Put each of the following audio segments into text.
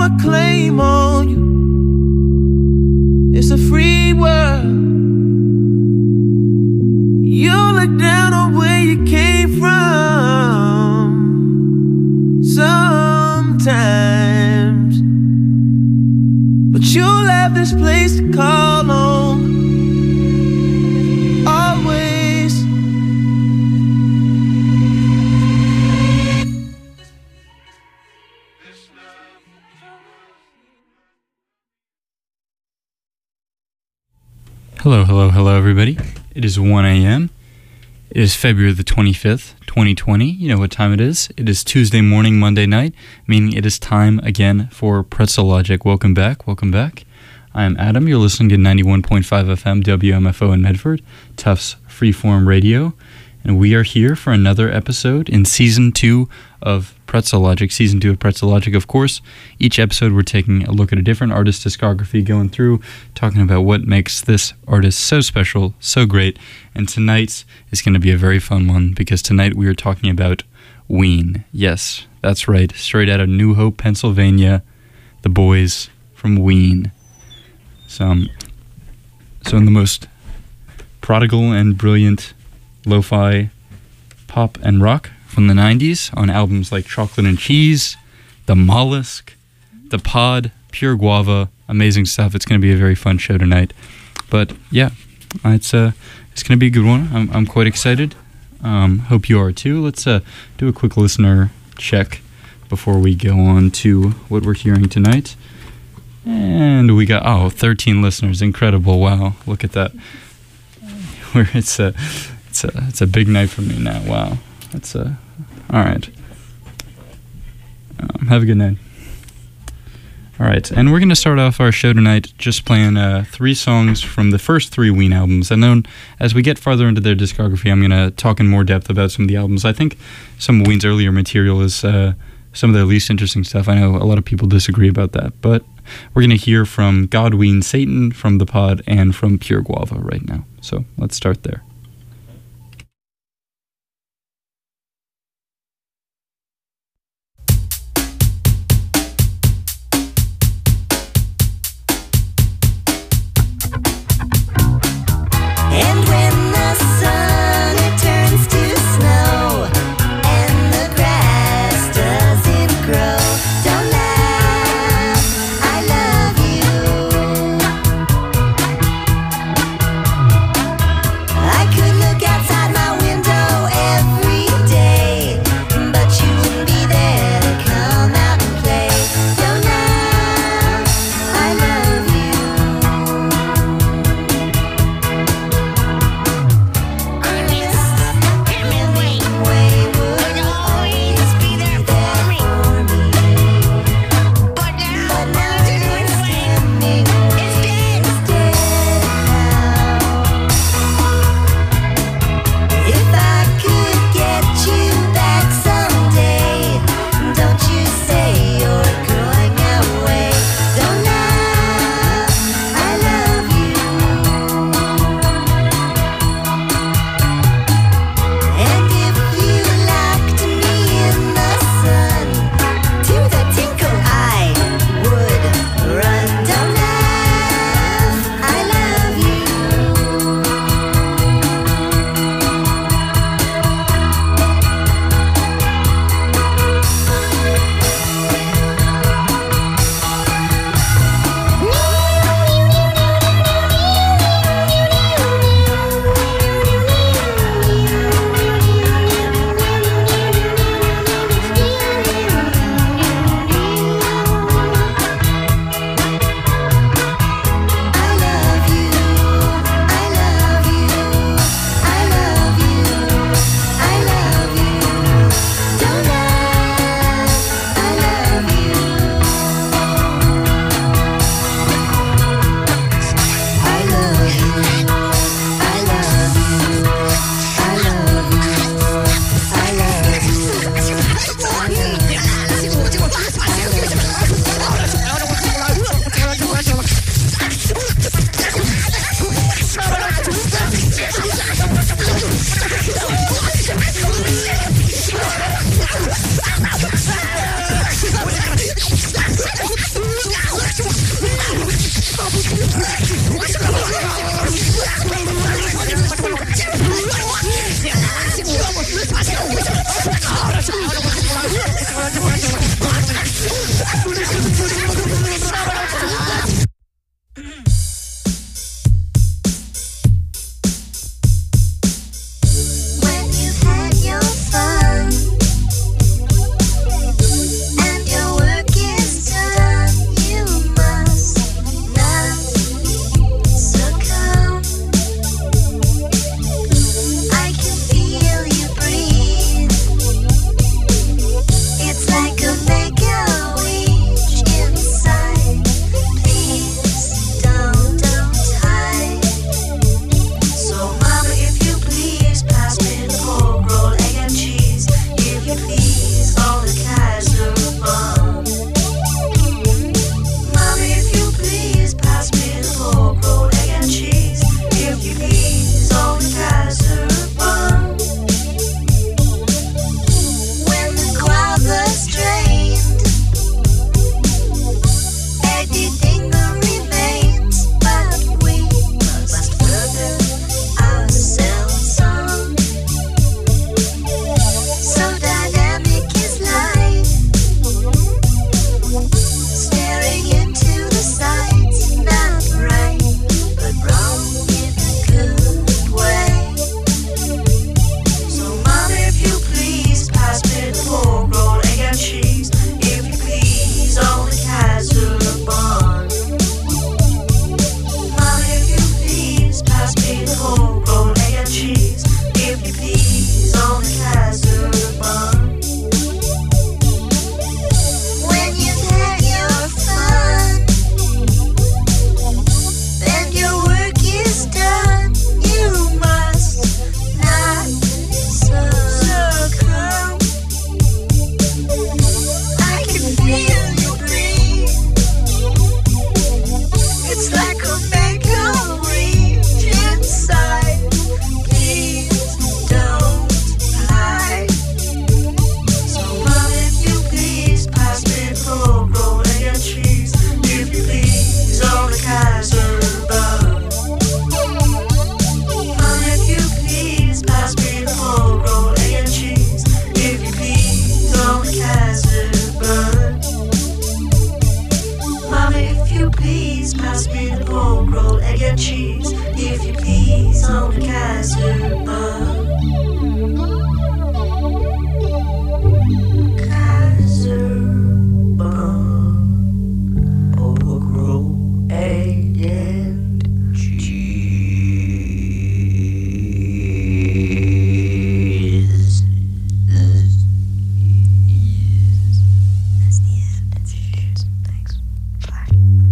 a claim on you. It's a free world. You look down on where you came from sometimes, but you'll have this place to call home always. Hello, everybody. It is 1 a.m. It is February the 25th, 2020. You know what time it is. It is Tuesday morning, Monday night, meaning it is time again for Pretzel Logic. Welcome back. I am Adam. You're listening to 91.5 FM WMFO in Medford, Tufts Freeform Radio, and we are here for another episode in Season 2 of Pretzel Logic. Season 2 of Pretzel Logic, of course. Each episode we're taking a look at a different artist's discography, going through, talking about what makes this artist so special, so great. And tonight is going to be a very fun one, because tonight we are talking about Ween. Yes, that's right. Straight out of New Hope, Pennsylvania, the boys from Ween. So in the most prodigal and brilliant lo-fi pop and rock from the 90s on albums like Chocolate and Cheese, The Mollusk, The Pod, Pure Guava, amazing stuff. It's going to be a very fun show tonight. But yeah, it's going to be a good one. I'm quite excited. Hope you are too. Let's do a quick listener check before we go on to what we're hearing tonight. And we got 13 listeners. Incredible. Wow, look at that. It's a big night for me now. Wow. That's all right. Have a good night. All right, and we're going to start off our show tonight just playing 3 songs from the first 3 Ween albums. And then as we get farther into their discography, I'm going to talk in more depth about some of the albums. I think some of Ween's earlier material is some of their least interesting stuff. I know a lot of people disagree about that, but we're going to hear from God, Ween, Satan, from The Pod, and from Pure Guava right now. So let's start there. I please pass me the pork roll, egg and cheese, if you please, on the Kaiser bun. Kaiser bun, pork roll, egg and cheese. That's the end. That's it. Thanks. Bye.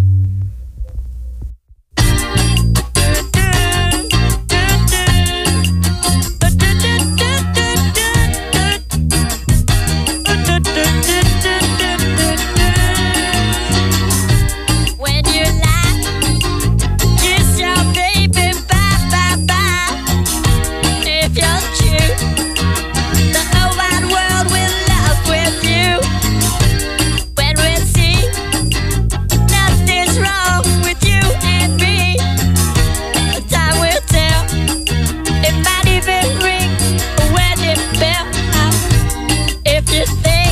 When you laugh, kiss your baby, bye, bye, bye. If you're true, the whole wide world will love with you. When we see nothing's wrong with you and me, the time will tell. It might even ring a wedding bell. If you think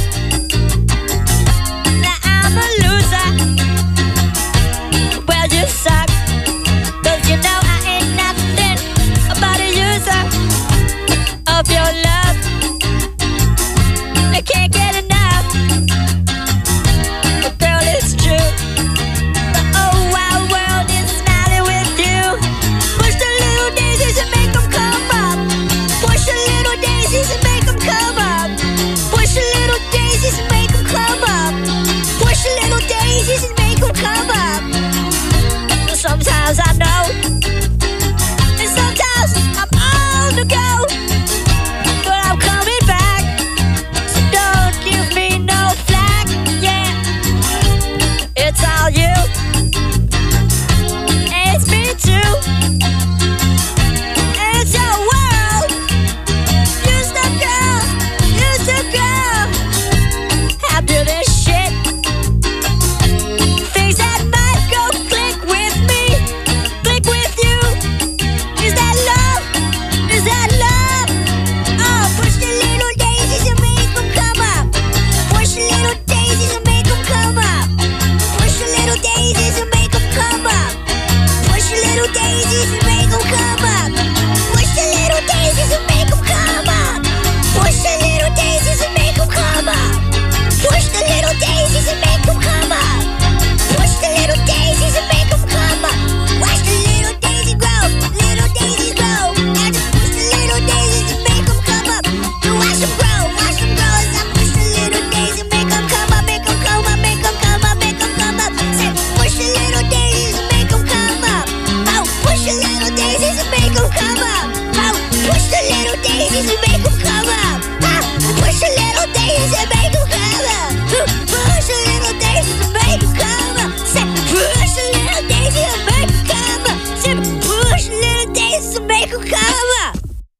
that I'm a loser, well, you suck, 'cause you know I ain't nothing but a user of your love. I can't get enough, but girl, it's true. The whole wide world is smiling with you. Push the little daisies and make them come up. Push the little daisies and make them come up. Push the little daisies and make them come up. Push the little daisies and make them come up. Sometimes I know, and sometimes I'm on the go, but I'm coming back, so don't give me no flack, yeah. It's all you, it's me too, it's your world. Use the girl, after this shit. Things that might go click with me, click with you. Is that love? Is that love? Oh, push the little daisies and make them come up. Push the little daisies and make them come up. Push the little daisies and make them come up. Push the little daisies and make them come up. Push the little daisies and make them come up. Push the little daisies and make them come up. Push the little daisies and make them come up. Push the little daisies and make them come up. Watch the little daisy grow, little daisies grow. Now just push the little daisies and make them come up. You watch them grow as I push the little daisies and make them come up, make them come up, make them come up, make them come up. Say, push the little daisies and make them come up. Oh, push the little daisies and make them come up. Oh, push the little daisies and make them come up. Oh, push the little daisies and make them come up. Push the little daisies and make them come up. Say, push the little daisies and make them come up. Say, push the little daisies and make them come up.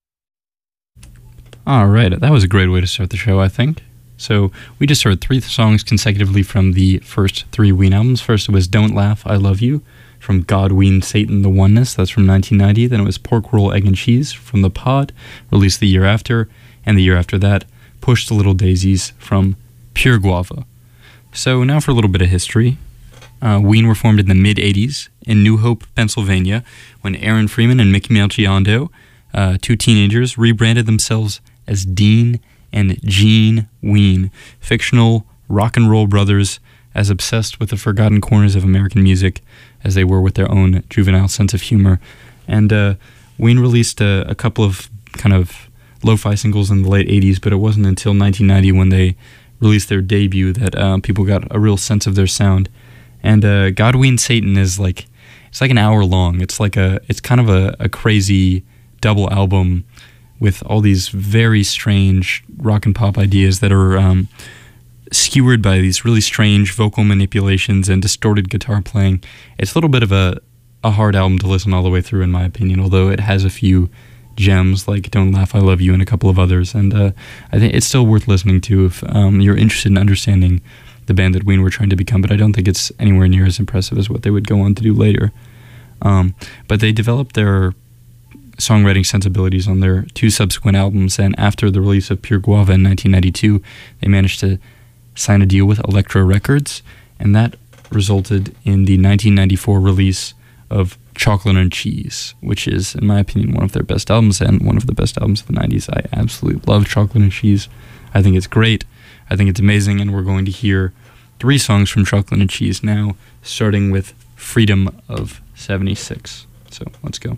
All right, that was a great way to start the show, I think. So we just heard 3 songs consecutively from the first 3 Ween albums. First it was Don't Laugh, I Love You from God, Ween, Satan, The Oneness. That's from 1990. Then it was Pork Roll, Egg and Cheese from The Pod, released the year after. And the year after that, Push the Little Daisies from Pure Guava. So now for a little bit of history. Ween were formed in the mid-'80s in New Hope, Pennsylvania, when Aaron Freeman and Mickey Melchiondo, 2 teenagers, rebranded themselves as Dean and Gene Ween, fictional rock and roll brothers as obsessed with the forgotten corners of American music as they were with their own juvenile sense of humor. And Ween released a couple of kind of lo-fi singles in the late 80s, but it wasn't until 1990 when they released their debut that people got a real sense of their sound. And God, Ween, Satan is like, it's like an hour long. It's kind of a crazy double album with all these very strange rock and pop ideas that are skewered by these really strange vocal manipulations and distorted guitar playing. It's a little bit of a hard album to listen all the way through, in my opinion, although it has a few gems like Don't Laugh, I Love You, and a couple of others. And I think it's still worth listening to if you're interested in understanding the band that Ween were trying to become, but I don't think it's anywhere near as impressive as what they would go on to do later. But they developed their songwriting sensibilities on their 2 subsequent albums, and after the release of Pure Guava in 1992, they managed to sign a deal with Elektra Records, and that resulted in the 1994 release of Chocolate and Cheese, which is, in my opinion, one of their best albums and one of the best albums of the 90s. I absolutely love Chocolate and Cheese. I think it's great. I think it's amazing, and we're going to hear 3 songs from Chocolate and Cheese now, starting with Freedom of 76. So let's go.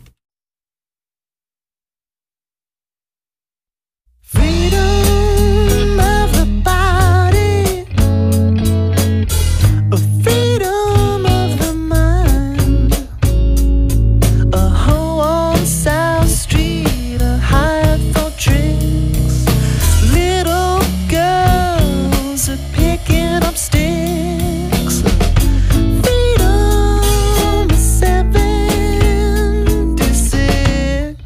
Freedom of the body, a freedom of the mind, a hoe on South Street, a hide for drinks, little girls are picking up sticks. Freedom is 76.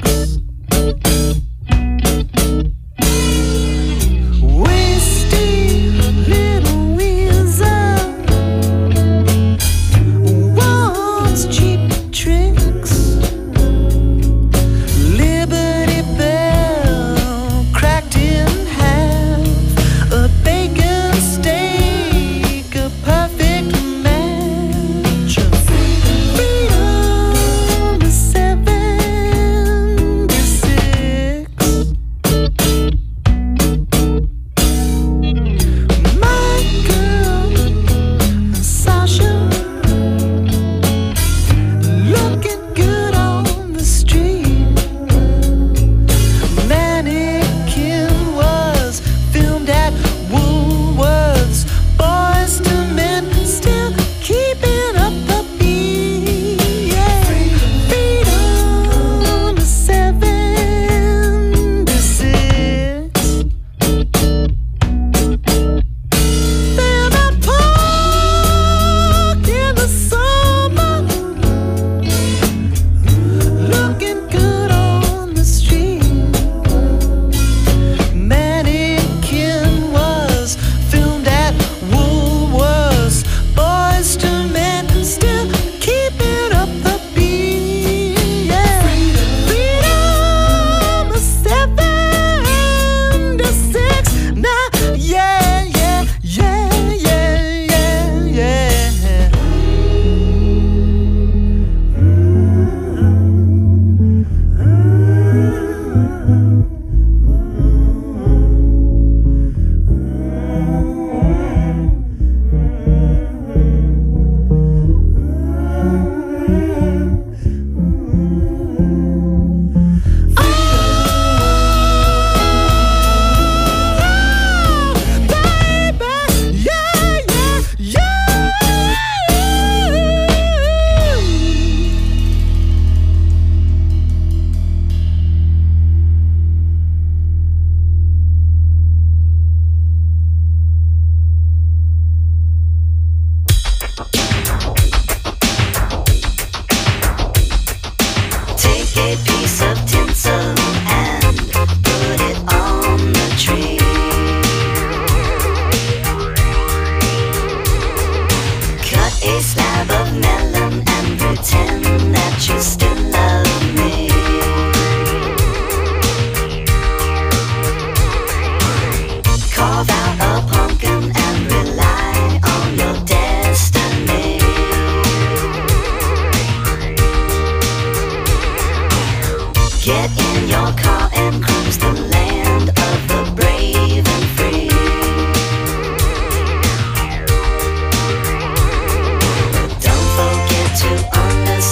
To understand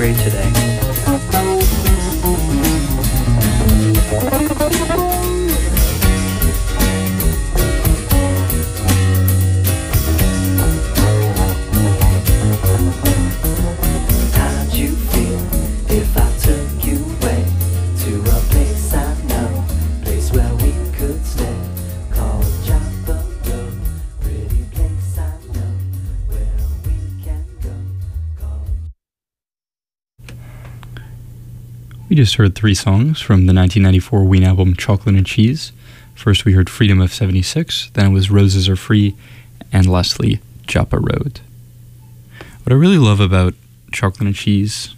free today. How'd you feel if I took you away to a place I know, place where we could stay, called Joppa Road, pretty place I know, where we can go, called... We just heard 3 songs from the 1994 Ween album Chocolate and Cheese. First we heard Freedom of 76, then it was Roses Are Free, and lastly, Joppa Road. What I really love about Chocolate and Cheese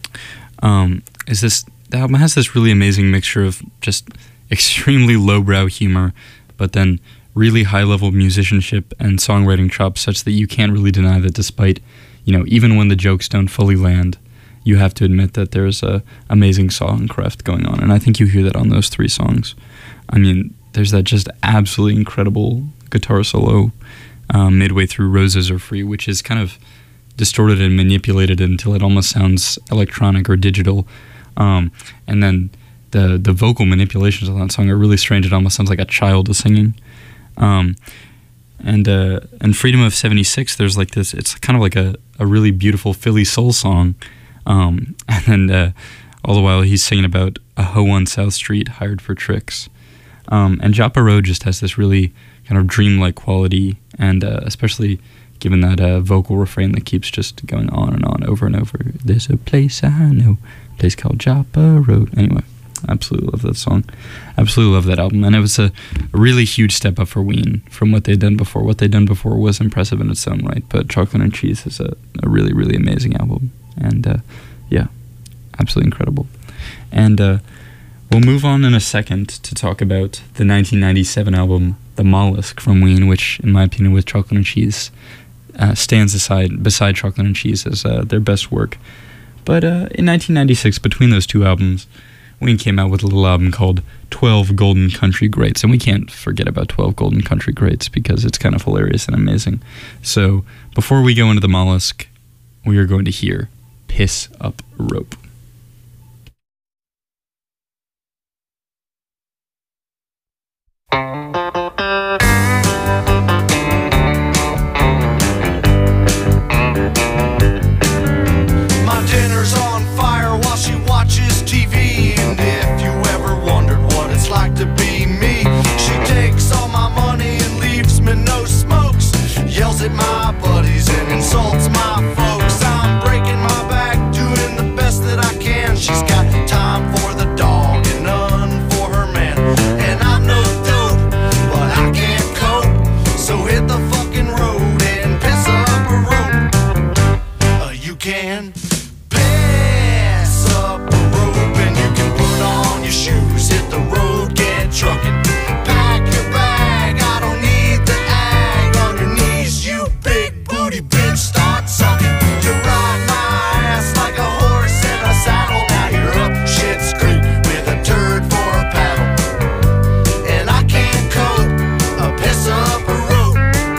is the album has this really amazing mixture of just extremely lowbrow humor, but then really high-level musicianship and songwriting chops such that you can't really deny that despite, even when the jokes don't fully land, you have to admit that there's a amazing songcraft going on. And I think you hear that on those 3 songs. I mean, there's that just absolutely incredible guitar solo midway through Roses Are Free, which is kind of distorted and manipulated until it almost sounds electronic or digital. And then the vocal manipulations on that song are really strange. It almost sounds like a child is singing. And Freedom of 76, there's like this, it's kind of like a really beautiful Philly soul song. And then all the while he's singing about a hoe on South Street hired for tricks. And Joppa Road just has this really kind of dreamlike quality, and especially given that vocal refrain that keeps just going on and on over and over. There's a place I know, a place called Joppa Road. Anyway, absolutely love that song. Absolutely love that album. And it was a really huge step up for Ween from what they'd done before. What they'd done before was impressive in its own right, but Chocolate and Cheese is a really, really amazing album. And yeah, absolutely incredible. And we'll move on in a second to talk about the 1997 album The Mollusk from Ween, which, in my opinion, with Chocolate and Cheese, stands beside Chocolate and Cheese as their best work. But in 1996, between those 2 albums, Ween came out with a little album called 12 Golden Country Greats, and we can't forget about 12 Golden Country Greats because it's kind of hilarious and amazing. So before we go into The Mollusk, we are going to hear Piss Up Rope. My dinner's on fire while she watches TV. And if you ever wondered what it's like to be me, she takes all my money and leaves me no smokes, yells at my buddies and insults my folks. I'm breaking my back, doing the best that I can. She's got time for the dog and none for her man. And I'm no dope, but I can't cope, so hit the fucking road and piss up a rope. You can piss up a rope, and you can put on your shoes, hit the road, get trucking. Pack your bag, I don't need the ag. On your knees, you big booty bitch, start sucking. You ride my ass like a horse in a saddle. Now you're up shit's creek with a turd for a paddle. And I can't cope, piss up a rope.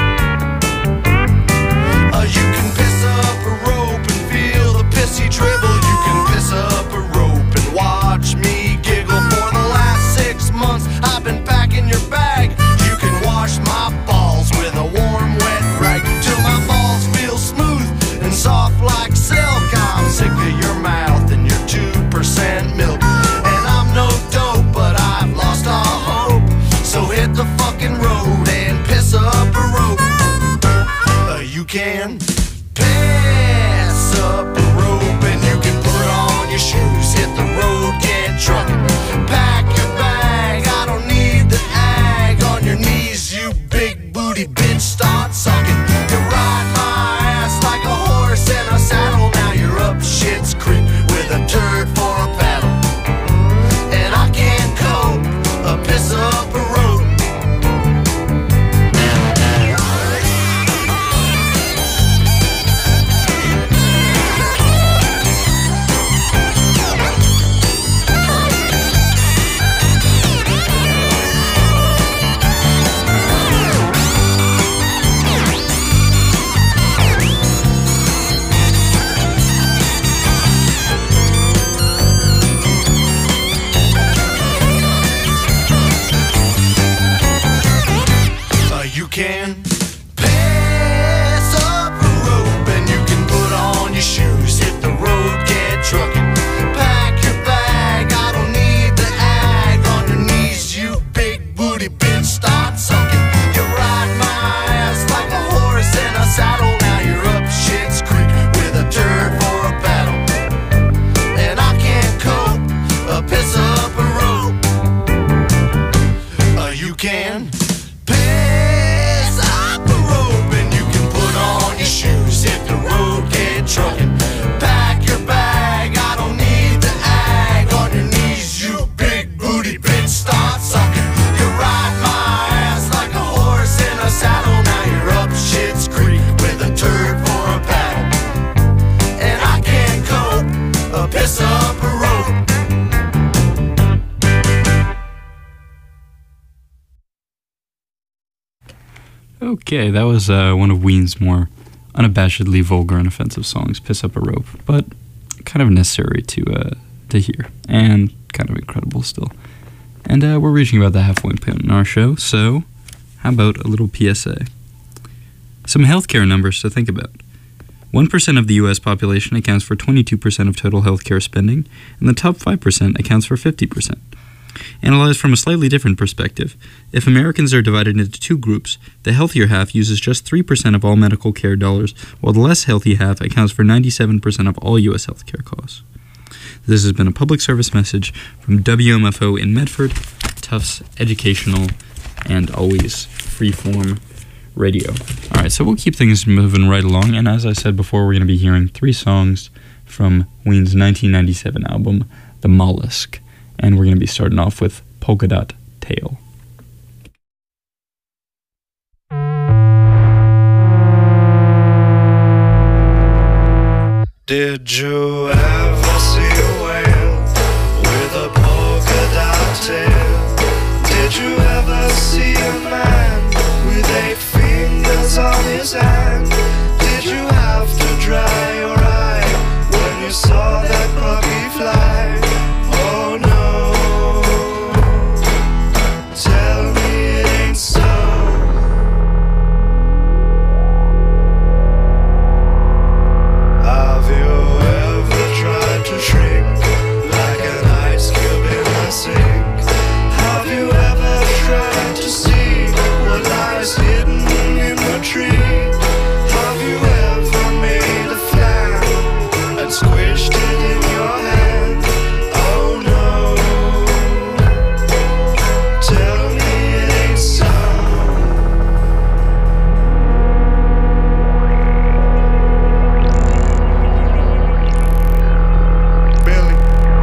You can piss up a rope and feel the pissy dribble. You can piss up a rope and watch me giggle. For the last 6 months I've been packing your bag. You can wash my balls with a warm wet rag till my balls feel smooth and soft like silk. I'm sick of your mouth and your 2% milk. And I'm no dope, but I've lost all hope, so hit the fucking road and piss up a rope. You can piss up a rope, and you can put on your shoes, hit the road, get trucking. Pack your bag, I don't need the ag. On your knees, you big booty bitch, start sucking. You ride my ass like a horse in a saddle. Now you're up shit's creek with a turd for a paddle. And I can't cope, piss up a rope. can pass up a rope and you can put on your shoes, hit the road, get trucking, pack your bag. I don't need the ag on your knees, you big booty bitch, start sucking. You ride my ass like a horse in a saddle. Now you're up Shit's Creek with a turd for a paddle, and I can't cope a piss up a rope. You can pass up a rope and you can put on your shoes, hit the road, get trucking, pack your bag. I don't need the ag on your knees, you big booty bitch, start sucking. You ride my ass like a horse in a saddle. Now you're up Shit's Creek with a turd for a paddle, and I can't cope a piss up a rope. Okay, that was one of Ween's more unabashedly vulgar and offensive songs, Piss Up a Rope, but kind of necessary to hear, and kind of incredible still. And we're reaching about the halfway point in our show, so how about a little PSA? Some healthcare numbers to think about. 1% of the U.S. population accounts for 22% of total healthcare spending, and the top 5% accounts for 50%. Analyzed from a slightly different perspective, if Americans are divided into two groups, the healthier half uses just 3% of all medical care dollars, while the less healthy half accounts for 97% of all U.S. healthcare costs. This has been a public service message from WMFO in Medford, Tufts Educational, and always freeform radio. Alright, so we'll keep things moving right along, and as I said before, we're going to be hearing 3 songs from Ween's 1997 album, The Mollusk. And we're going to be starting off with Polka Dot Tail. Did you ever see a whale with a polka dot tail? Did you ever see a man with 8 fingers on his hand? Did you have to dry your eye when you saw that puppy fly? Oh no. Tell me it ain't so. Have you ever tried to shrink like an ice cube in a sink? Have you ever tried to see what lies hidden in the tree? Have you ever made a flag and squished it in your hand? Oh no. Tell me it ain't so. Billy.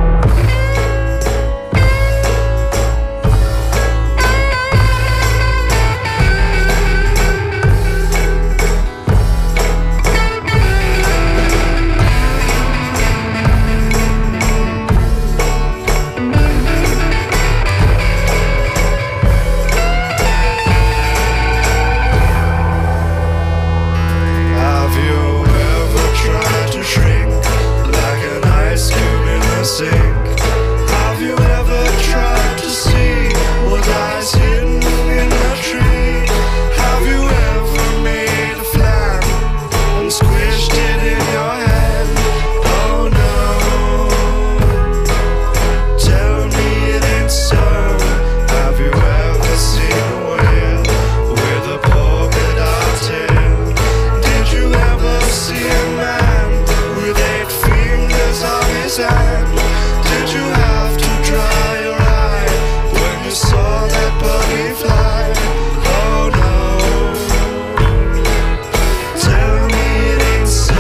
Have you ever tried to shrink like an ice cube in a sink? Have you ever tried to see what lies hidden in a tree? Have you ever made a flag and squished it in your hand? Oh no. Tell me it ain't so. Have you ever seen a whale with a polka dot tail? Did you ever see a man with 8 fingers on his hand? Did you have to dry your eye when you saw that puppy fly? Oh no. Tell me it ain't so.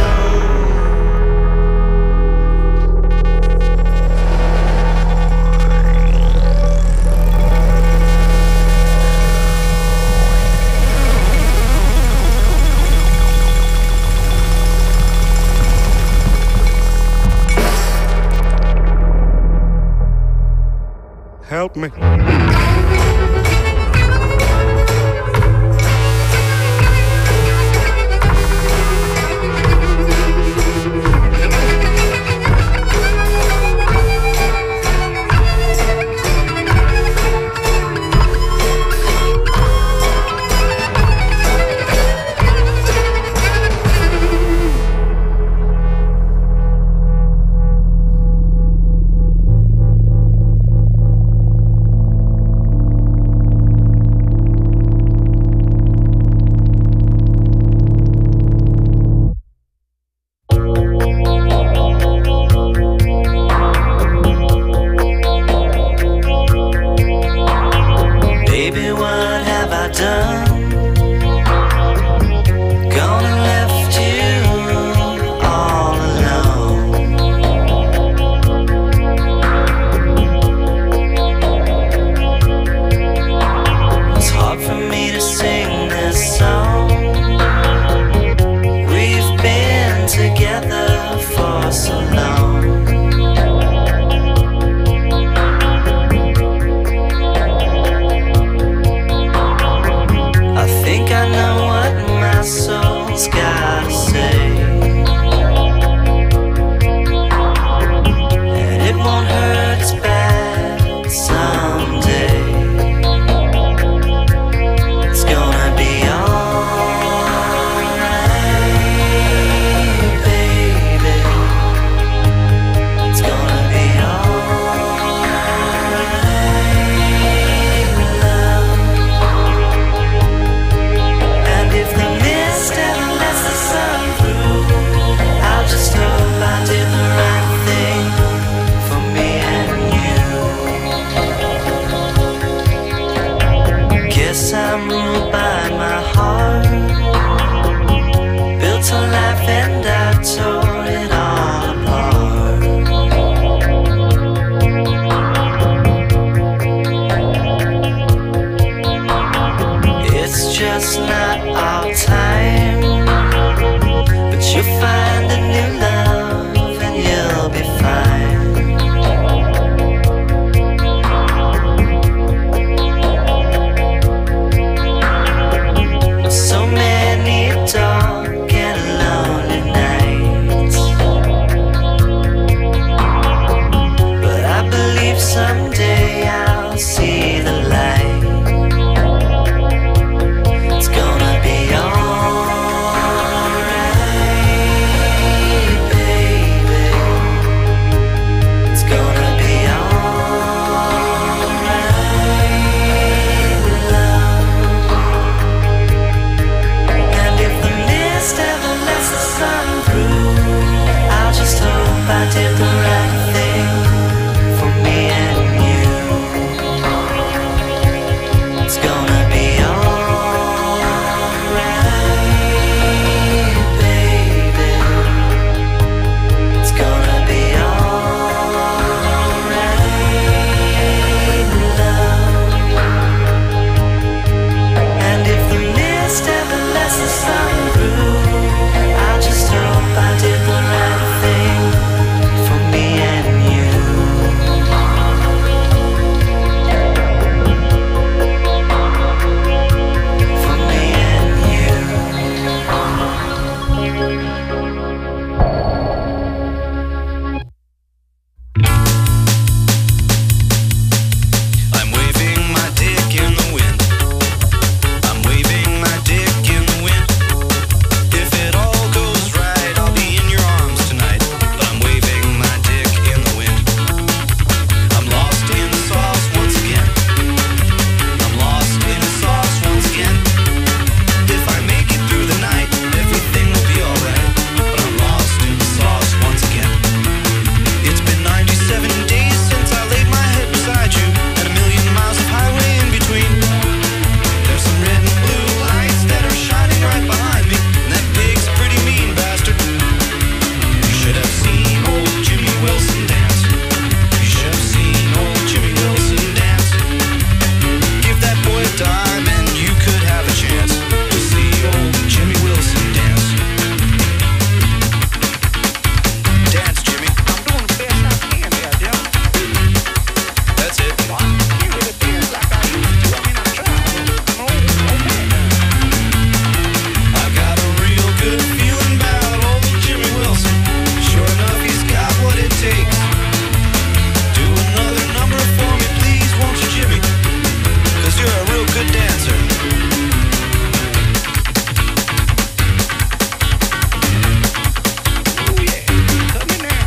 Help me. just not our time. But you'll find a new love and you'll be fine. So many dark and lonely nights, but I believe someday I'll see the light. It's gonna be alright, baby. It's gonna be alright, love. And if the mist ever lets the sun through, I'll just hope I did the right thing for me and you. It's gonna be alright, baby. It's gonna be alright, love. And if the mist ever lets the sun through, I'll just hope I did the right thing for me and you. For me and you. I'm waving my dick in the wind. I'm waving my dick in the wind. If it all goes right, I'll be in your arms tonight. But I'm waving my dick in the wind. I'm lost in the sauce once again. I'm lost in the sauce once again. If I make it through the night, everything will be alright. But I'm lost in the sauce once again. It's been 97 days since I laid my head beside you, and a million miles of highway in between. There's some red and blue lights that are shining right behind me, and that pig's a pretty mean bastard. You should have seen old Jimmy Wilson dance. You should have seen old Jimmy Wilson dance. Give that boy a dime and you could have a chance to see old Jimmy Wilson dance. Dance, Jimmy. I'm doing the best I can here, Dale. That's it. I can't really dance like I used to. I mean, I try. I'm old man now. I got a real good feeling about old Jimmy Wilson. Sure enough, he's got what it takes. Do another number for me, please, won't you, Jimmy? 'Cause you're a real good dancer. Oh yeah, cut me now.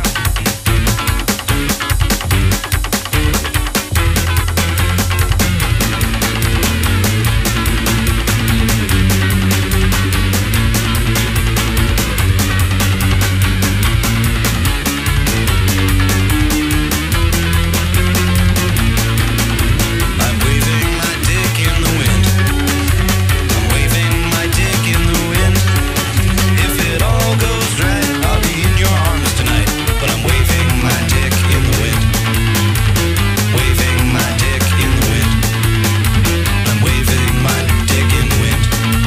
I'm waving my dick in the wind. I'm waving my dick in the wind. If it all goes right, I'll be in your arms tonight. But I'm waving my dick in the wind. Waving my dick in the wind. I'm waving my dick in the wind.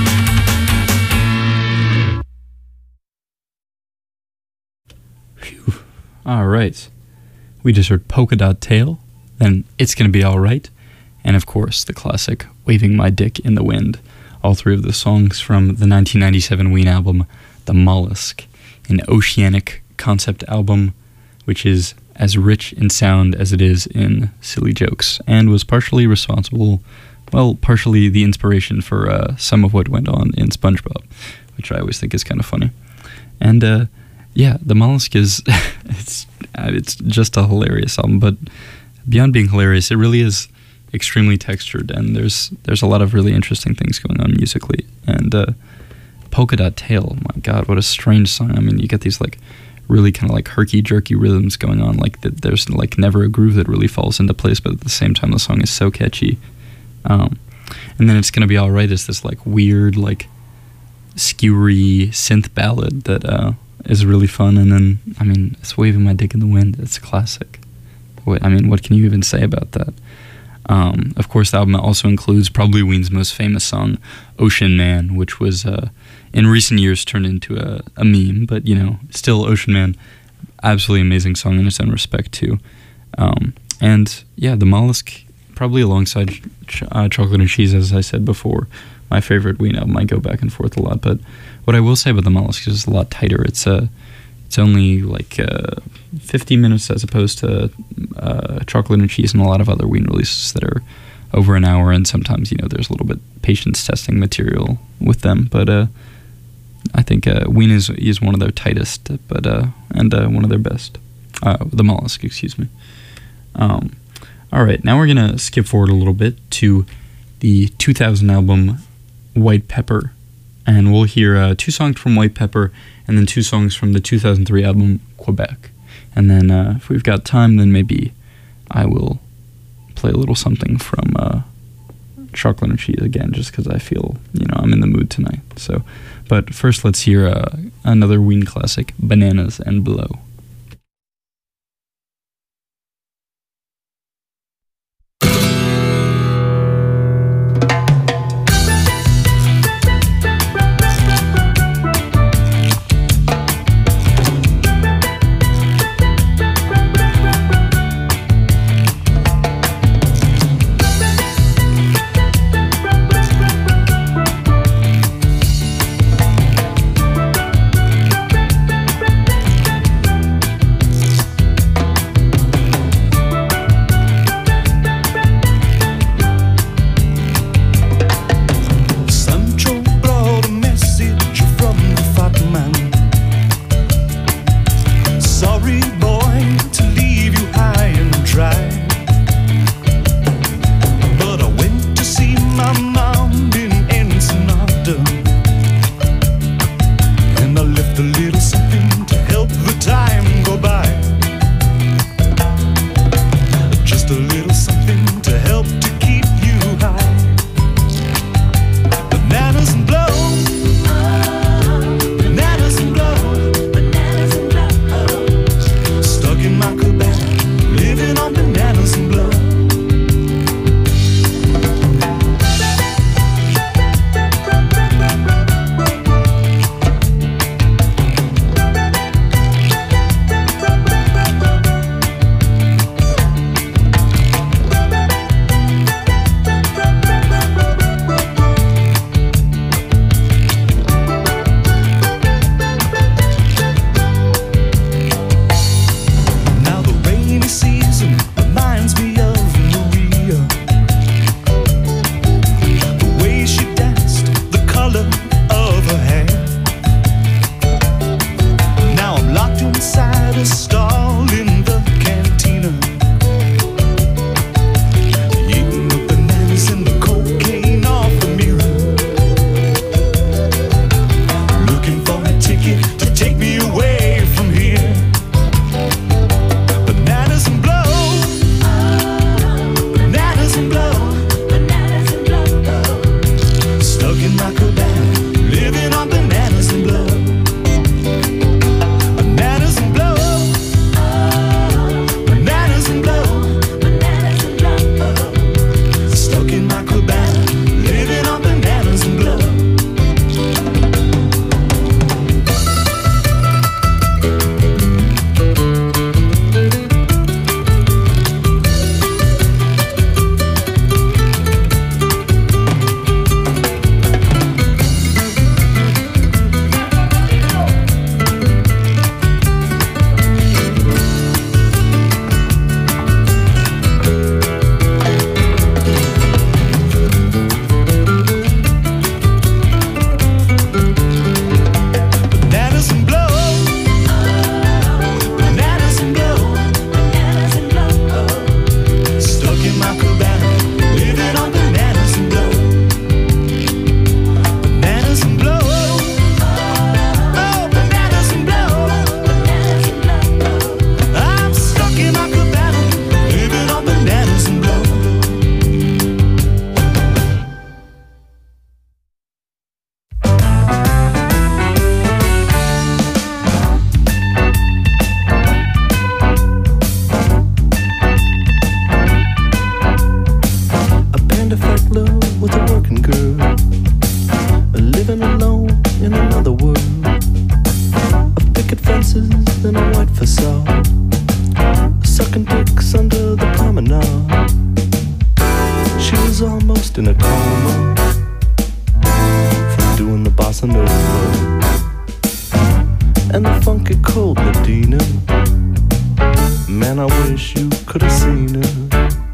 All right. We just heard Polka Dot Tail, then It's Gonna Be Alright, and of course the classic Waving My Dick in the Wind. All three of the songs from the 1997 Ween album, The Mollusk, an oceanic concept album which is as rich in sound as it is in silly jokes, and was partially responsible, well, partially the inspiration for some of what went on in SpongeBob, which I always think is kind of funny. And yeah, The Mollusk is it's just a hilarious album, but beyond being hilarious, it really is extremely textured, and there's a lot of really interesting things going on musically. And Polka Dot Tail, my God, what a strange song. I mean, you get these like really kind of like herky-jerky rhythms going on, like there's like never a groove that really falls into place, but at the same time the song is so catchy. And then It's Gonna Be Alright is this like weird, like skewery synth ballad that is really fun. And then, I mean, it's Waving My Dick in the Wind. It's a classic. I mean, what can you even say about that? Of course, the album also includes probably Ween's most famous song, Ocean Man, which was in recent years turned into a meme, but still Ocean Man, absolutely amazing song in its own respect too. And yeah, the Mollusk, probably alongside Chocolate and Cheese, as I said before, my favorite Ween album. I go back and forth a lot, but what I will say about the Mollusk is it's a lot tighter. It's only like 50 minutes as opposed to Chocolate and Cheese and a lot of other Ween releases that are over an hour, and sometimes there's a little bit patience testing material with them. But I think Ween is one of their tightest, but and one of their best. The Mollusk, excuse me. All right, now we're gonna skip forward a little bit to the 2000 album White Pepper, and we'll hear 2 songs from White Pepper and then 2 songs from the 2003 album Quebec. And then if we've got time, then maybe I will play a little something from Chocolate and Cheese again, just because I feel I'm in the mood tonight. So, but first let's hear another Ween classic, Bananas and Blow. Stuck in my Quebec. bossa nova and the funky cold Medina. Man, I wish you could have seen her.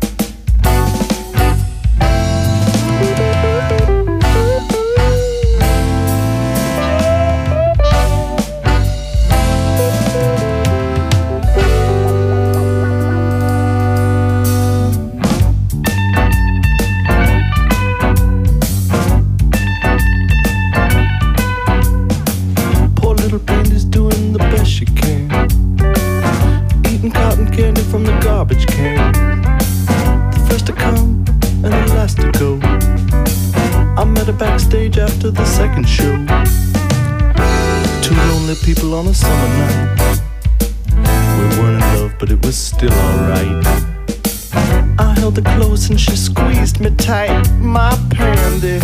After the second show, two lonely people on a summer night. We weren't in love, but it was still alright. I held her close and she squeezed me tight, my pandy.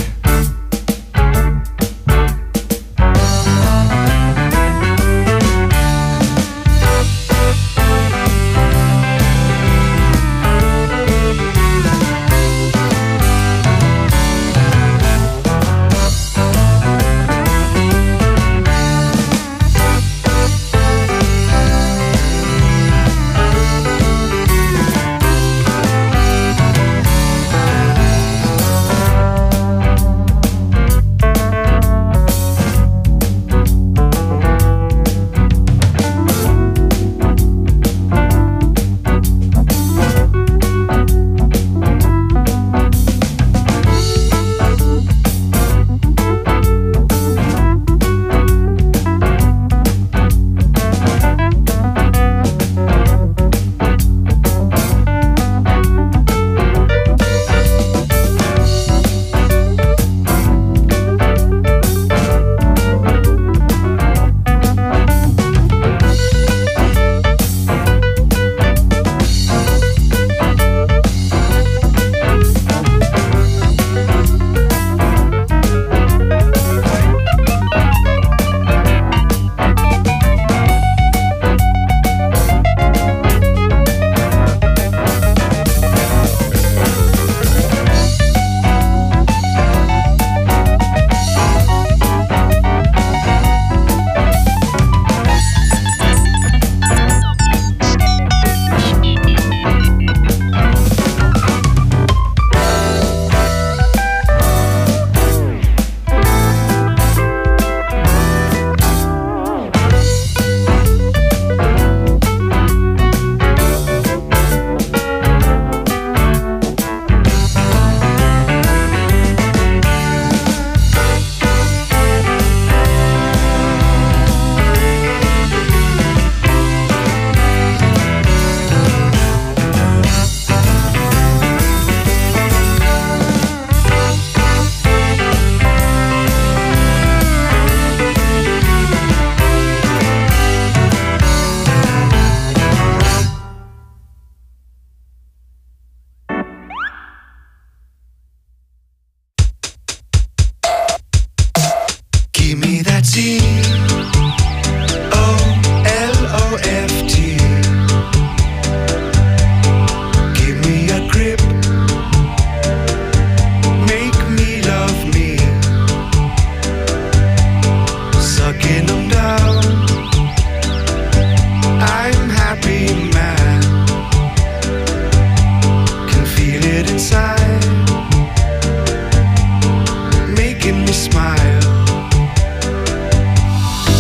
Smile.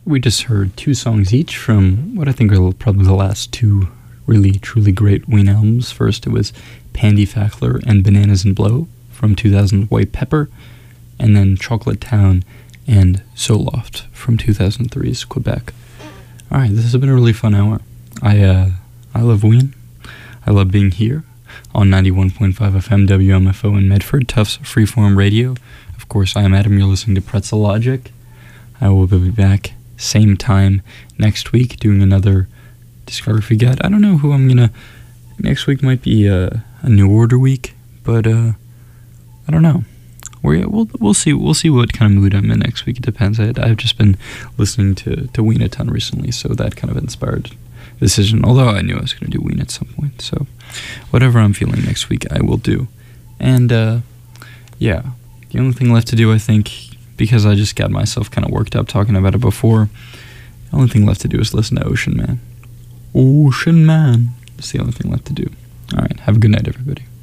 We just heard two songs each from what I think are probably the last two really, truly great Ween albums. First, it was Pandy Fackler and Bananas and Blow from 2000, White Pepper, and then Chocolate Town and Soloft from 2003's Quebec. Alright, this has been a really fun hour. I love Ween. I love being here on 91.5 FM WMFO in Medford, Tufts Freeform Radio. Of course, I am Adam. You're listening to Pretzel Logic. I will be back same time next week doing another discography guide. I don't know who I'm gonna. Next week might be a New Order week, but I don't know. We'll see. We'll see what kind of mood I'm in next week. It depends. I've just been listening to Ween a ton recently, so that kind of inspired the decision. Although I knew I was going to do Ween at some point, so whatever I'm feeling next week, I will do. And yeah, the only thing left to do, I think, because I just got myself kind of worked up talking about it before, the only thing left to do is listen to Ocean Man. Ocean Man. That's the only thing left to do. All right. Have a good night, everybody.